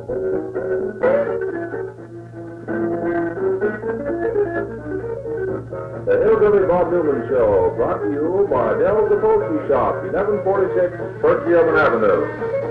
The Hillbilly Bob Newman Show, brought to you by Dell's Upholstery Shop, 1146 Perkiomen Avenue.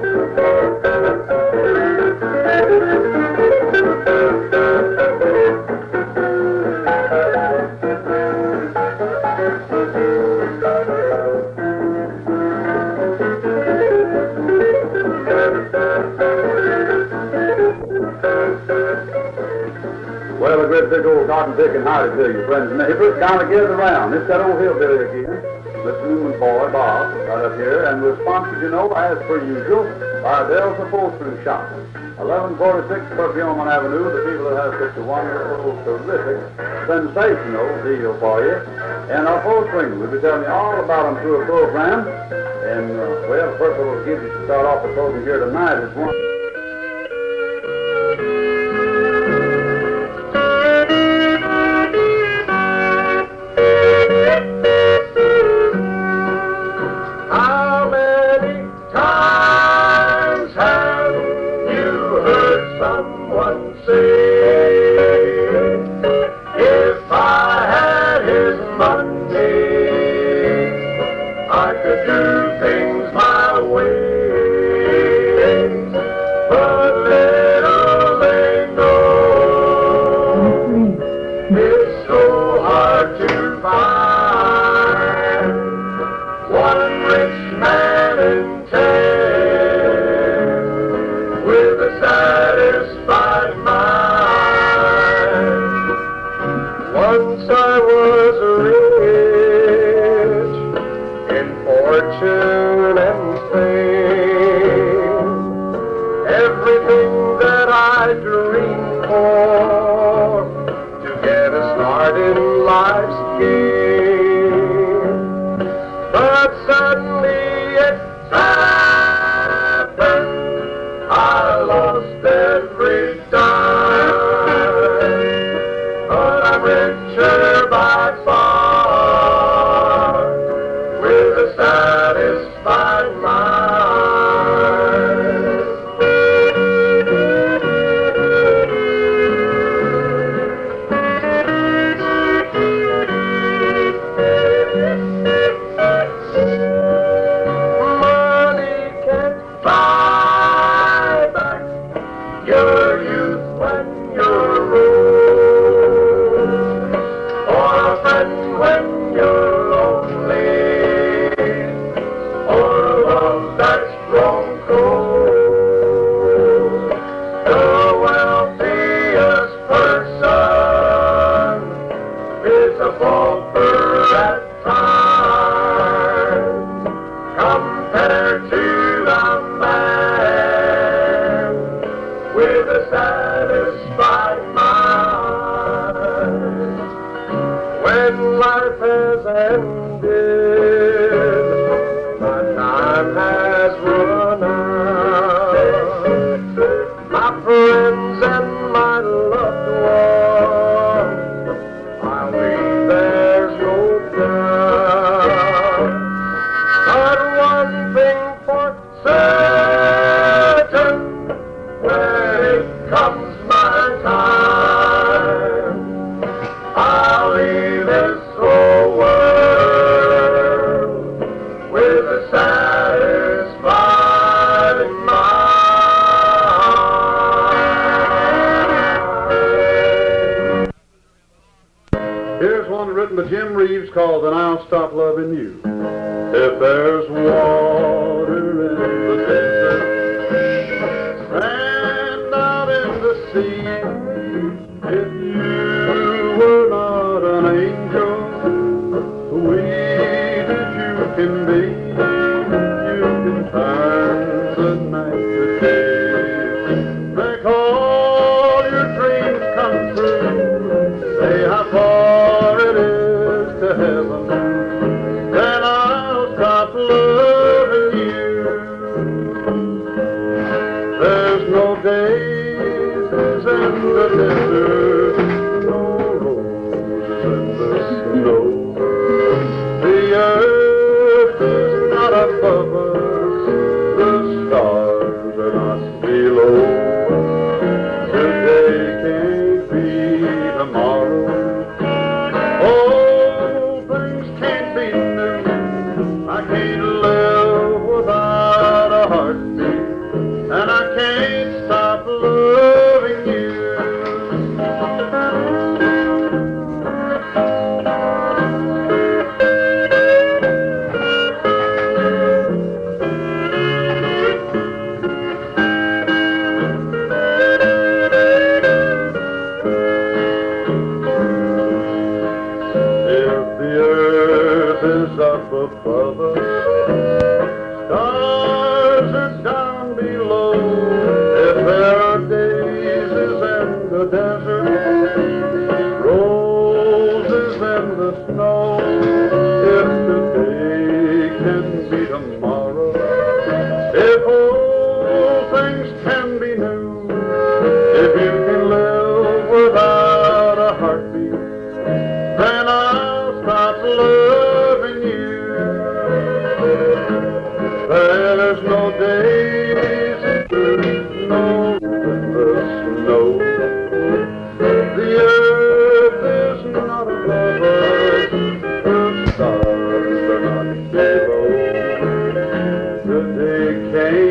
Well, a great big old cotton picking howdy to you, friends and neighbors. Kind of gathered around. It's that old hillbilly again. Mr. Newman's boy, Bob, right up here, and we're sponsored, you know, as per usual, by Dell's Upholstery Shop. 1146 Perkiomen Avenue, the people that have such a wonderful, terrific, sensational deal for you. And our upholstering, we'll be telling you all about them through a program. And, well, first of all, we'll give you to start off the program here tonight is one. Called And I'll Stop Loving You. If there's water in the desert and out in the sea, if you were not an angel, sweet as you can be, you can turn the night to day, make all your dreams come true, say how far it is to heaven, then I'll stop loving you. There's no daisies in the desert, no roses in the snow. The earth is not above us, the stars are not below.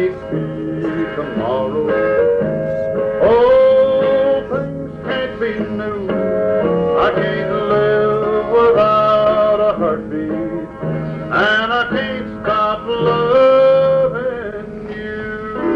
might be tomorrow. Oh, things can't be new. I can't live without a heartbeat, and I can't stop loving you.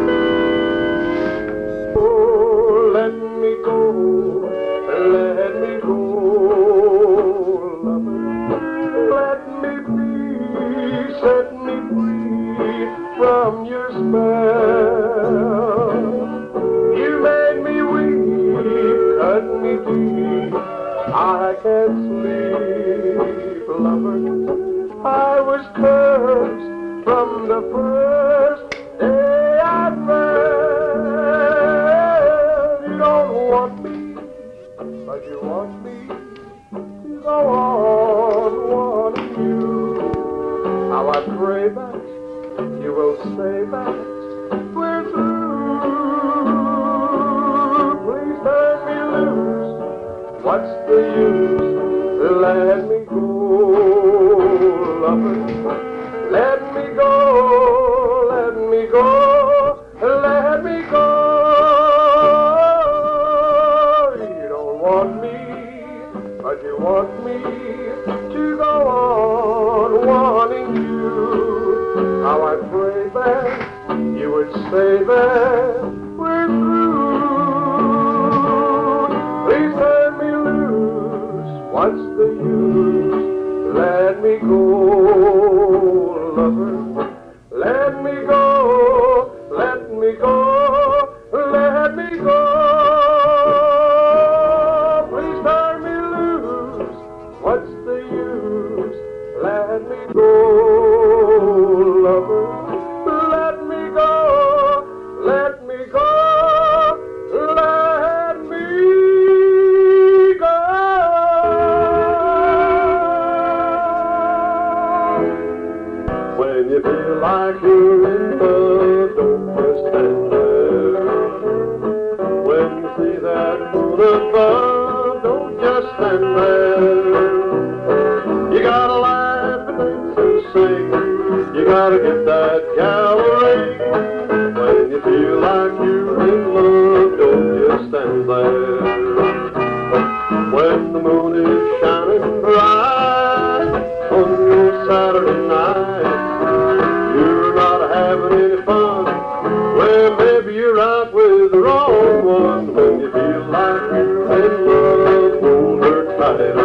Oh, let me go, let me go, lover. Let me be, set me free from your spell. You made me weak, cut me deep, I can't sleep, lover. I was cursed from the first day I fell. You don't want me, but you want me to go on wanting you. How I pray that you will say that we're through. Please turn me loose. What's the use? Let me go, lover. Let me go, let me go, let me go. You don't want me, but you want me to go on wanting you. How I pray that you would say that we're through. Please turn me loose. What's the use? Let me go, lover. Let me go, let me go, let me go. Please turn me loose. What's the use? Let me go, lover. Let me go, let me go, let me go. When you feel like you're in love, don't just stand there. When you see that moon above, don't just stand there. You gotta laugh and dance and sing. You gotta get that gallery. When you feel like you're in love, don't just stand there. When the moon is shining bright on your Saturday night, you're not having any fun. Well, maybe you're out with the wrong one. When you feel like you're in love, hold her tighter.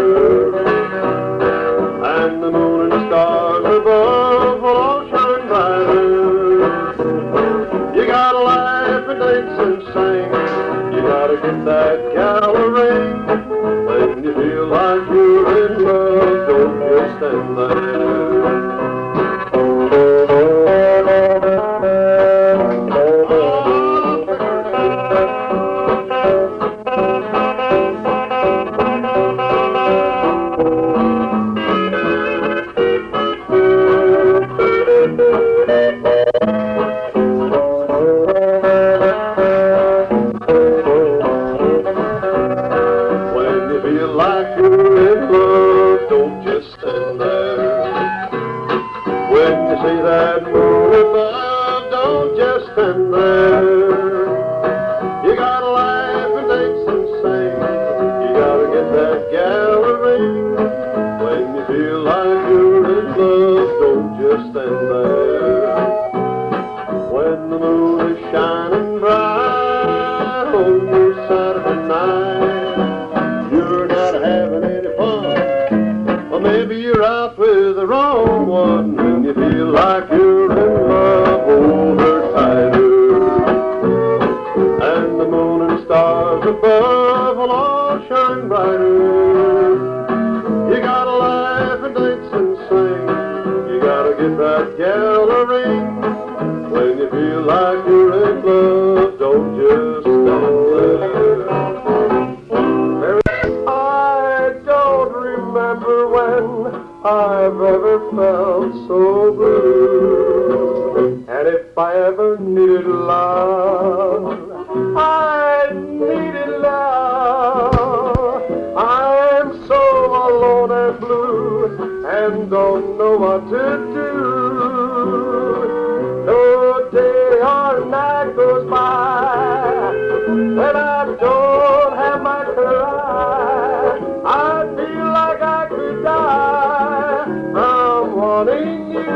And the moon and stars above will all shine brighter. You gotta laugh and dance and sing. You gotta get that gallery. When you feel like you're in love, don't just stand there. See that moon above, don't just stand there. You gotta laugh and dance and sing. You gotta get that gallery. When you feel like you're in love, don't just stand there. When the moon is shining bright on your Saturday night, you're not having any fun. Or maybe you're out with the wrong one. When you feel like you're in love, hold her tighter. And the moon and stars above will all shine brighter. You gotta laugh and dance and sing. You gotta get that gallery. When you feel like you're in love, don't just stand there. I don't remember when I've ever felt so blue. And if I ever needed love, I needed love. I'm so alone and blue and don't know what to do. No day I goes by, when I don't have my cry, I feel like I could die from wanting you.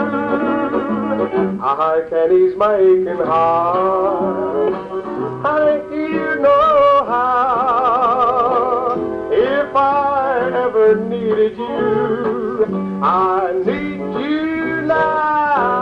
I can ease my aching heart, honey, you know how. If I ever needed you, I need you now.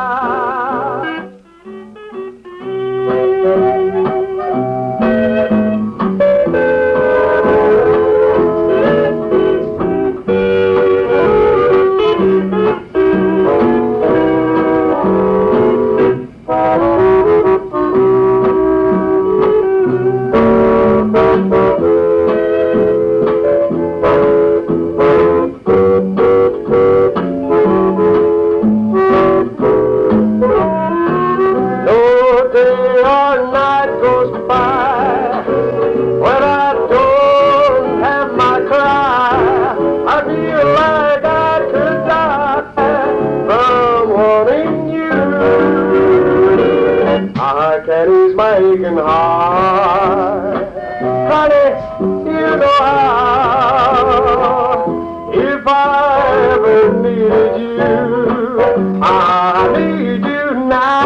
Heart, honey, you know how. If I ever needed you, I need you now.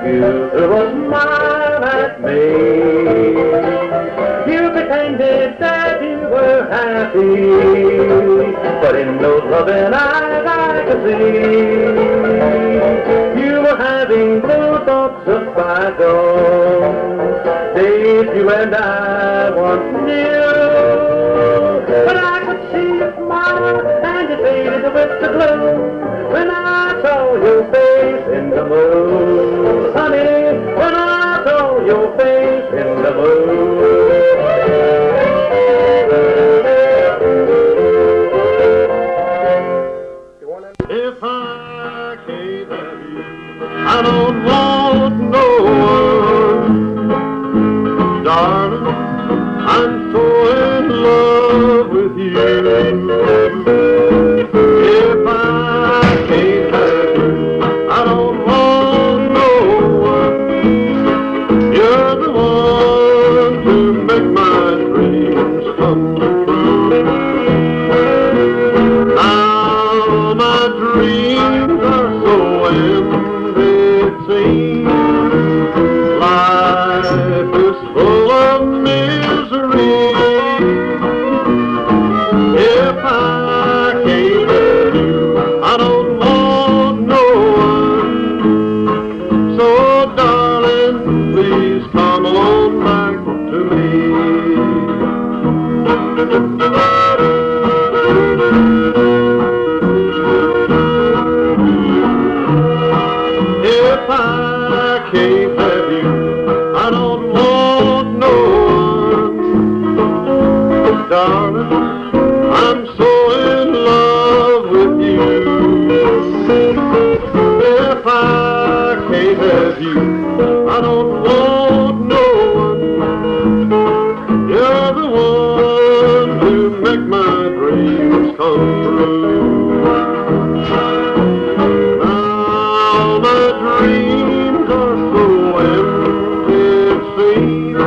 future was mine at me. You pretended that you were happy, but in those loving eyes I could see you were having no thoughts of bygone days you and I once knew. But I could see your smile and you faded with the gloom when I saw your face in the moon. Honey, when I saw your face in the moon. If I can't have you, I don't want no one. Darling, I'm so in love with you. If I can't have you, I don't want no one. You're the one to make my dreams come true. Now my dreams are so empty, it seems. Life is full of misery. If I can't have you, I don't want no one. So darling, please come on back to me. If I can't have you, I don't want no one. Darling, I'm so in love with you. If I can't have you, I don't want no one. You're the one to make my dreams come true. Now my dreams are so empty, it seems.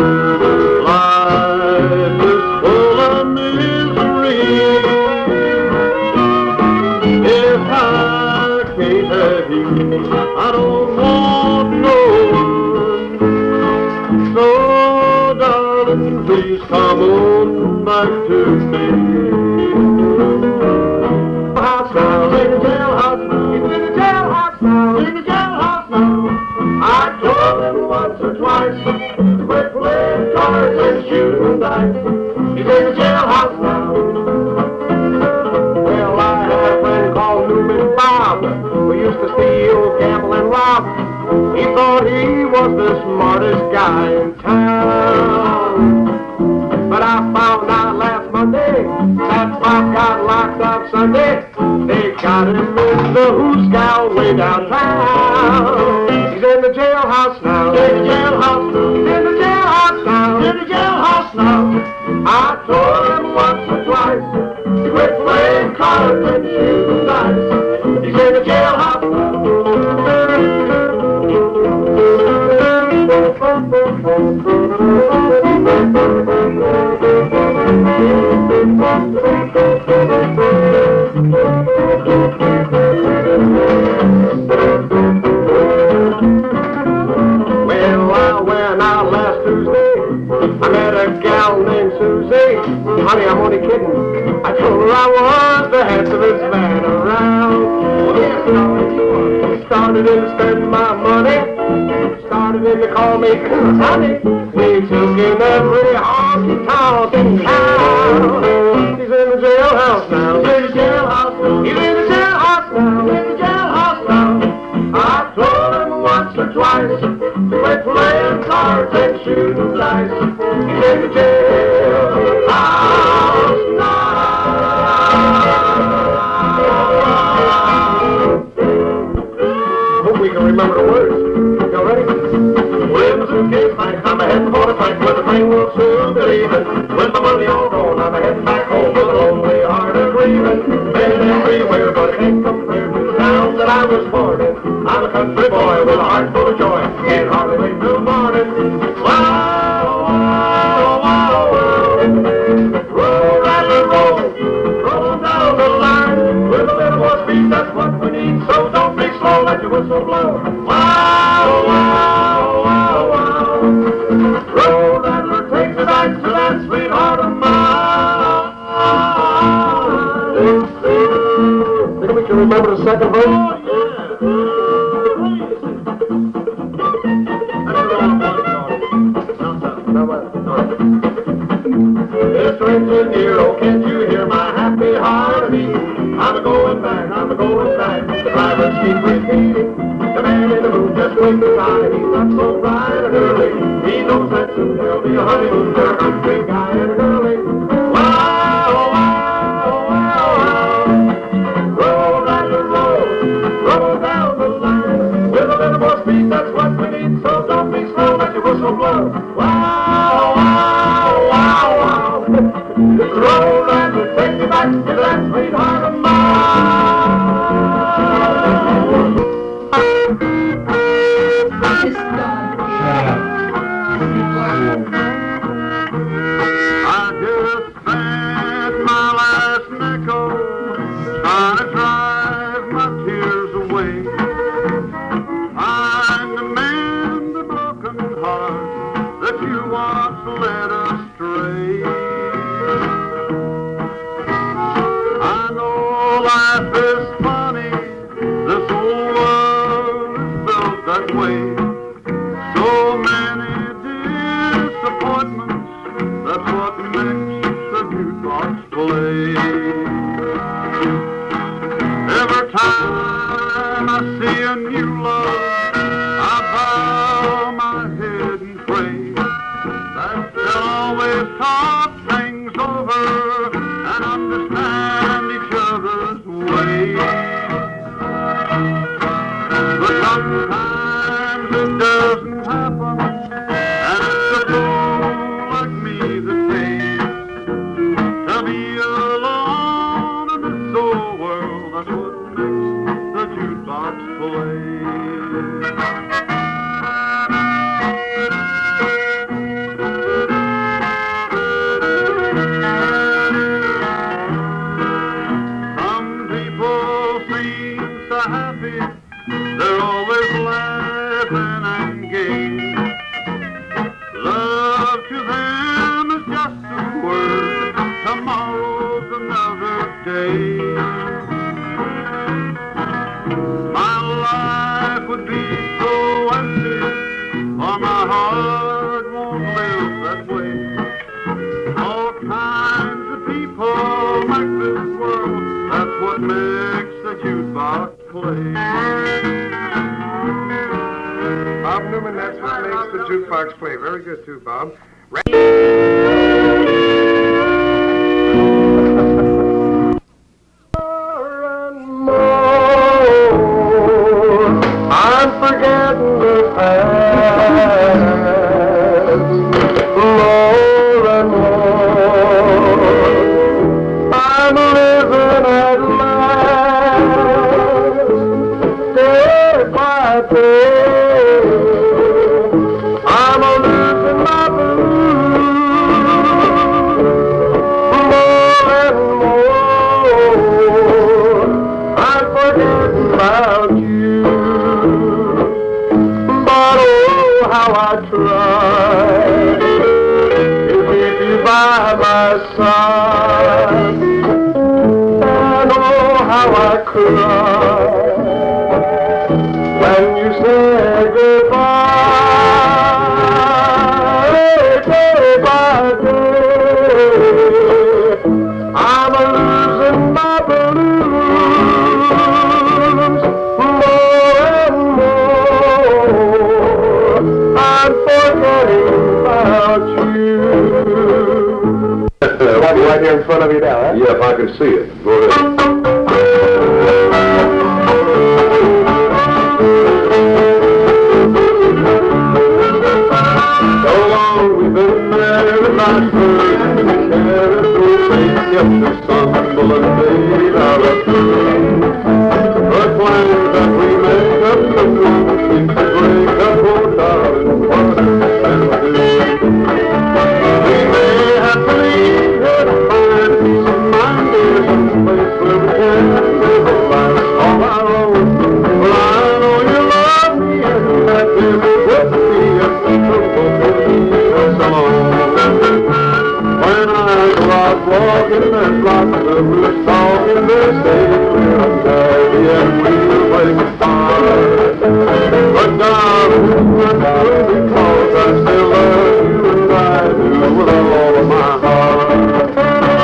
Life is full of misery. If I can't have you, I don't want no one. So darling, please come on back to me. House now, in the jailhouse now, in the jailhouse now, in the jailhouse now. I told him once or twice to quit playing cards and shooting dice. He's in the jailhouse now. Well, I had a friend called Newman Bob who used to steal, gamble, and rob. He thought he was the smartest guy in town. But I found out last Monday that Bob got locked up Sunday. They got him in the Hooskow way downtown. He's in the jailhouse now. In the jailhouse now. In the jailhouse now. In the jailhouse now. I told him once or twice to quit playing cards and shooting dice. He's in the jailhouse now. Well, I went out last Tuesday. I met a gal named Susie. Honey, I'm only kidding. I told her I was the handsomest man around. Started in to spend my money. Started in to call me honey. We took in every honky-tonk in town. He's in the jailhouse now. He's in the jailhouse now. He's in the jailhouse now. He's in the jailhouse now. I told him once or twice to quit playing cards and shooting dice. He's in the jailhouse now. Hope we can remember the words. Y'all ready? When the suitcase night, I'm heading for the fight where the train will soon be leaving. With my money all gone, I'm heading back home with a lonely heart of grieving. Been everywhere, but I can't compare to the town that I was born in. I'm a country boy with a heart full of joy. Can't hardly wait till morning. Wow, wow, wow, wow. Roll, rattle, roll down the line. With a little more speed, that's what we need. So don't be slow, let your whistle whistle blow. Wow, wow, wow, wow. Road rattler, take me back to that sweetheart of mine. Think we can remember the second verse? Oh, yeah. Mr. Engineer, oh, can't you hear my happy heart beat? I'm a-going back, I'm a-going back. The drivers keep repeating. The man in the moon just waits beside. He's not so bright and early. He knows that soon there'll be a honeymoon for a country guy and a girlie. Wow, wow, wow, wow. Roll, rattler, roll down the line. With a little more speed, that's what we need. So don't be slow, let your whistle blow. Wow, wow, wow, wow. Roll, rattler, take me back to that sweetheart of mine. I just spent my last nickel trying to drive my tears away. Trying to mend the broken heart that you once led astray. I know life is funny, this whole world is built that way. So many disappointments, that's what makes the jukebox play. Every time I see a new love, I bow my head and pray that they'll always talk things over and understand each other's way. But sometimes it doesn't happen, and it's a fool like me that pays to be alone in this old world. That's what makes the jukebox play. Some people seem so happy, they're always laughing and gay. Love to them is just a word, tomorrow's another day. My life would be so empty, or my heart won't live that way. All kinds of people make this world, that's what makes the jukebox play. Bob Newman, that's what makes the jukebox play. Very good, too, Bob. I'm forgetting the past more and more. I'm living at last, day by day. I'm losing my blues more and more. I'm forgetting about you. How I try to keep you by my side, and oh, how I cry when you say goodbye, day by day. I'm losing my blues more and more. I'm forgetting about you. Right here in front of you now, huh? Yeah, if I can see it. Go ahead. So long we've been married, my friend, and we carried through faith, yet the sun will fade out of view. The plans that we make up the blue seem to break up, oh darling, what can we do? We may have to leave here to find peace of mind, dear, some place where darling, I do because I still love you and I do with all of my heart.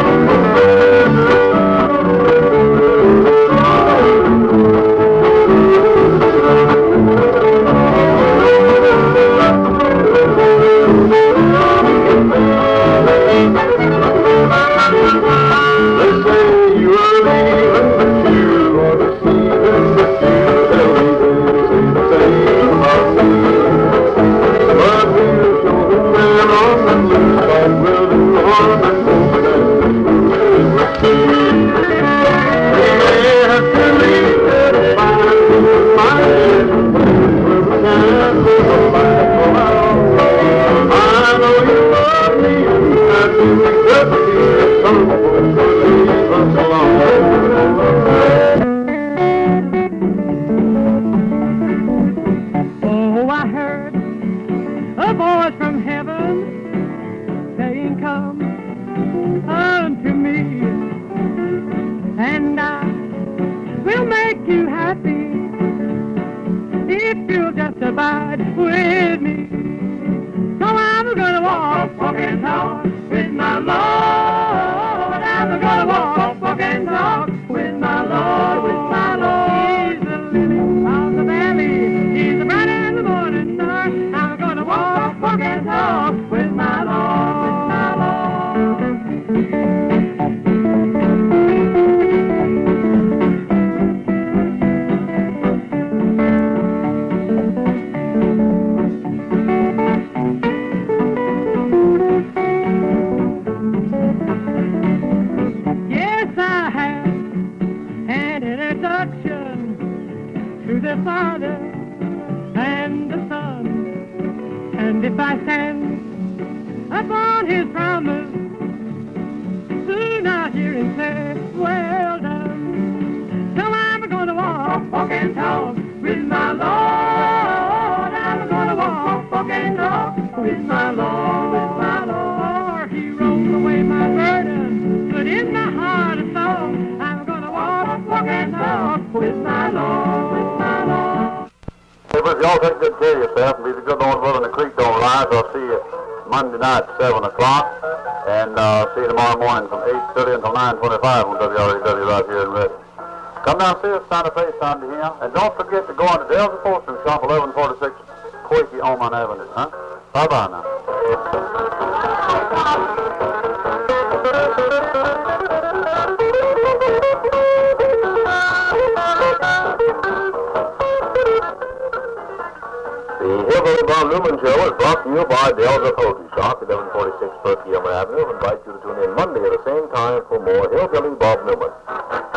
They say you are leaving, but you are deceiving, but you tell me they say the same about me. But we'll show the man on the blue side will do harm and hope that we will see. We may have to leave it to find my head, where we can't live a life of our own. I know you love me and I do regret to hear some folks leave us alone. Oh, I heard a voice from heaven saying, come unto me, and I will make you happy if you'll just abide with me. So I'm gonna walk and talk with my Lord. I'm gonna walk and talk with my Lord, with my Lord. He's the lily of the valley, he's the bright and the morning star. I'm gonna walk and talk with my Lord, with my Lord. Yes, I have an introduction to the Father and the Son. And if I stand upon his promise, soon I'll hear him say, well done. So I'm gonna walk and talk with my Lord. I'm gonna walk and talk with my Lord, with my Lord. He rolled away my burden, put in my heart a song. I'm gonna walk and talk with my Lord, with my Lord. Hey, but y'all take good care of yourself and be the good Lord willing the creek don't rise. I'll see you Monday night at 7 o'clock. And see you tomorrow morning from 8:30 until 9:25 on WREW right here in Redding. Come down and see us, sign a face on to him. And don't forget to go on to Dale's Upholstery Shop, 1146 Quakey Oman Avenue, huh? Bye-bye now. The Hillbilly Bob Newman Show is brought to you by Dale's Upholstery Shop, 1146 Perky Elmer Avenue. I invite you to tune in Monday at the same time for more Hillbilly Bob Newman.